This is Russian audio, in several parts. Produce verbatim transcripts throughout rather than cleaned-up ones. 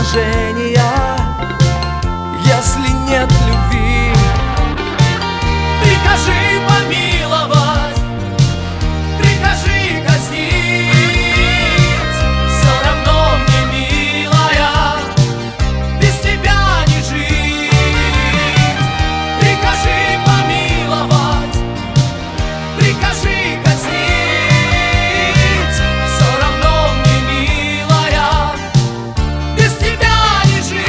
предложения, если нет любви. Прикажи помиловать, прикажи казнить, все равно мне, милая, без тебя не жить. Прикажи помиловать, прикажи казнить, все равно мне, милая, без тебя не жить.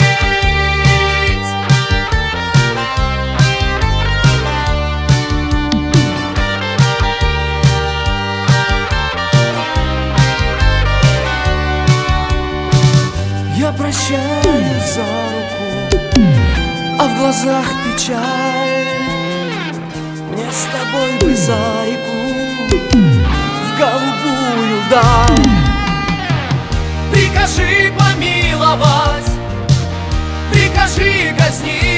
Я прощаюсь за руку, а в глазах печаль. Мне с тобой бы зайку в голубую даль. Прикажи помиловать, прикажи казнить,